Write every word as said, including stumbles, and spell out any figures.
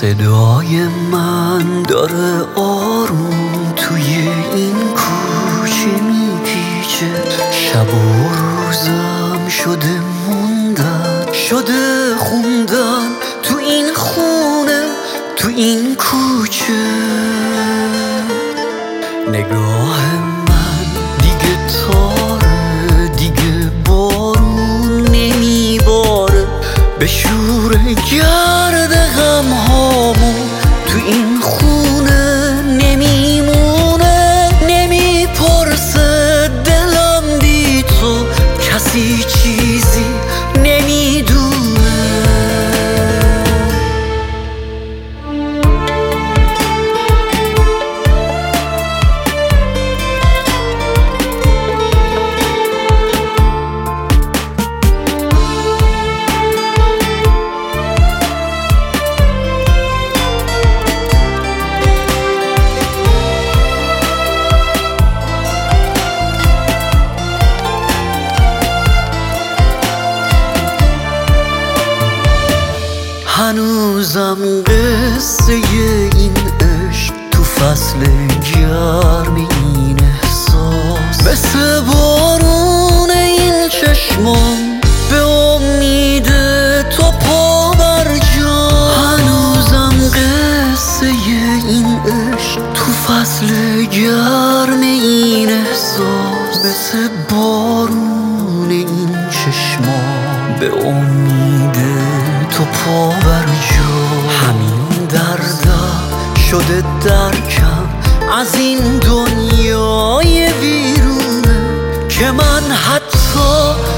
صدای من داره آروم توی این کوچه میپیچه، شب و روزم شده موندن، شده خوندن تو این خونه، تو این کوچه. نگاه من دیگه تاره، دیگه بارون نمیباره، به شور گرد غم هامون تو این خونه نمیمونه. نمیپرسه دلم بی تو، کسی چیزی نمیدونه. هنوزم قصه این عشق تو فصل گرم این احساس، مثل بارون این چشمان به امید تو پا بر جا. هنوزم قصه این عشق تو فصل گرم این احساس، مثل بارون این چشمان به امید تو پا بر جا. همین دردم شده درکم از این دنیای بیرونه، که من حتی